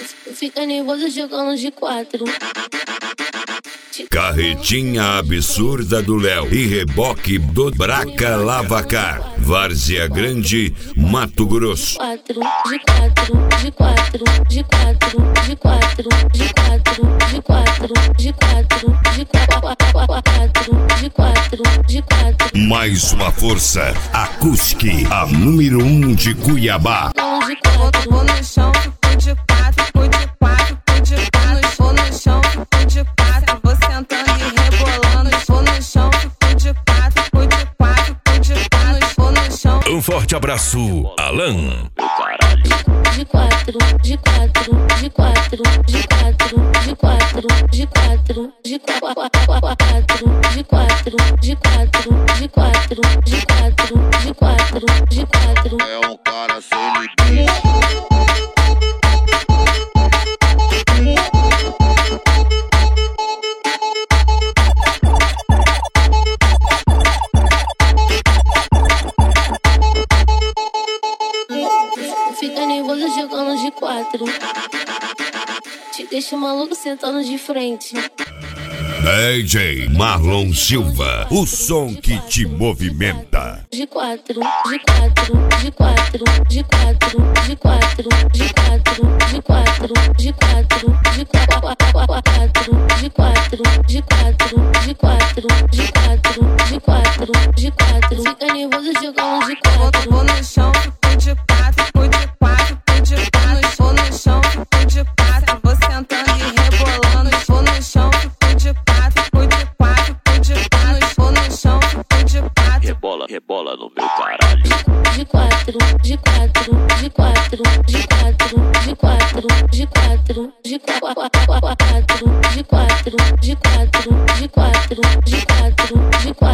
Fica nervoso jogando de 4. Carretinha absurda do Léo e reboque do Braca Lavacar, Várzea Grande, Mato Grosso. De 4, de 4, de 4, de 4, de 4, de 4, de 4, de 4, de 4, de 4. Mais uma força, Acústica, a número 1 de Cuiabá. Vou no chão, fico de 4, fico de 4, fico de 4. Vou no chão, fico de 4, vou sentando e rebolando. Vou no chão, fico de 4, fico de 4, fico de 4. Vou no chão. Um forte abraço, Alan. De 4, de 4, de 4, de 4, de 4, de 4, de 4, de 4, de 4, de 4, de 4, de 4, de 4. É um cara sem limite. Fica nervoso jogando de 4. Te deixa maluco sentando de frente. DJ Marlon Silva, o som que te movimenta. De 4, de 4, de 4, de 4, de 4, de 4, de 4, de 4, de 4, de 4, de 4, de 4, de 4, de 4, de 4. Fica nervoso jogando de 4. Vou no chão, fico de 4, fico de 4, fico de 4. Vou no chão, fico de 4, vou sentando e rebolando. Vou no chão, fico de 4, fico de 4, fico de 4. Vou no chão, fico de 4. Rebola, rebola no meu caralho. De 4, de 4, de 4, de 4, de 4, de 4, de 4, de 4, de 4, de 4, de 4, de 4, de 4.